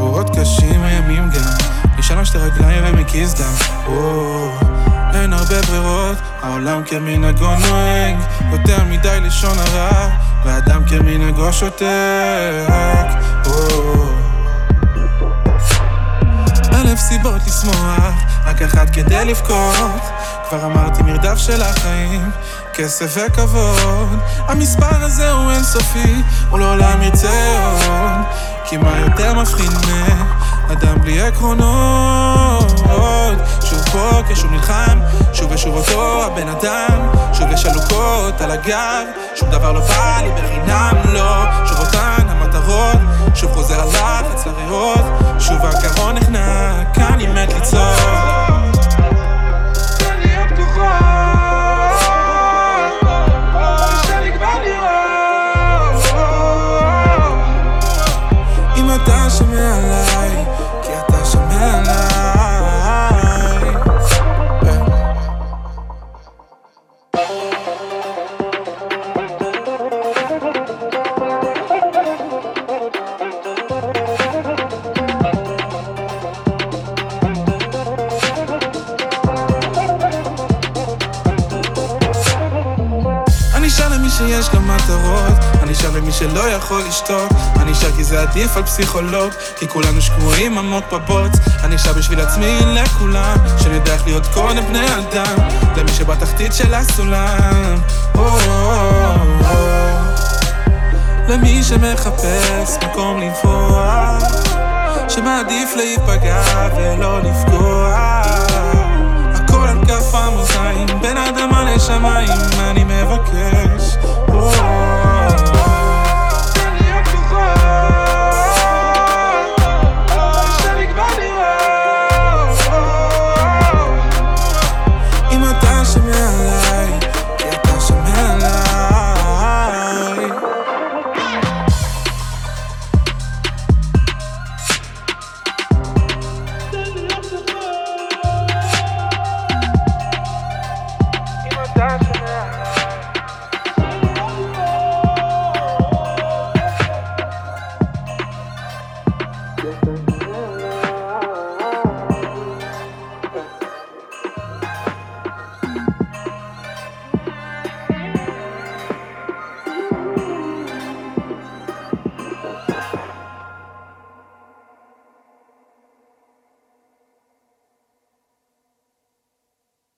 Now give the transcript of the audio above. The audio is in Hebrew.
שבועות קשים הימים גם, נשאר על שתי רגליים ומקיס דם. אין הרבה ברירות, העולם כמנהגו נוהג, יותר מדי לשון הרע, ואדם כמנהגו שותק. אלף סיבות לשמוח, רק אחד כדי לבכות. כבר אמרתי מרדף של החיים, כסף וכבוד. המספר הזה הוא אינסופי, הוא לעולם ירצה עוד. כי מה יותר מפחיד מאדם בלי עקרונות? שוב בוקר, שוב נלחם, שוב ושוב אותו הבן אדם. שוב יש אלוקות על הגב, שום דבר לא בא לי בחינם, לא. שוב אותן המטרות, שוב חוזר הלחץ לריאות. שוב הקרון נחנק, אני מת ליצור. אתה שומע עליי, כי אתה שומע עליי. אני שר למי שיש גם מטרות, אני שר למי שלא יכול לשתוק. אני שר כי זה עדיף על פסיכולוג, כי כולנו שקועים עמוק בבוץ. אני שר בשביל עצמי לכולם, שנדע איך להיות קודם בני אדם, למי שבתחתית של הסולם. למי שמחפש מקום לנפוע, שמעדיף להיפגע ולא לפגוע. הכל על כף המאזניים, בין האדמה לשמיים אני מבקש.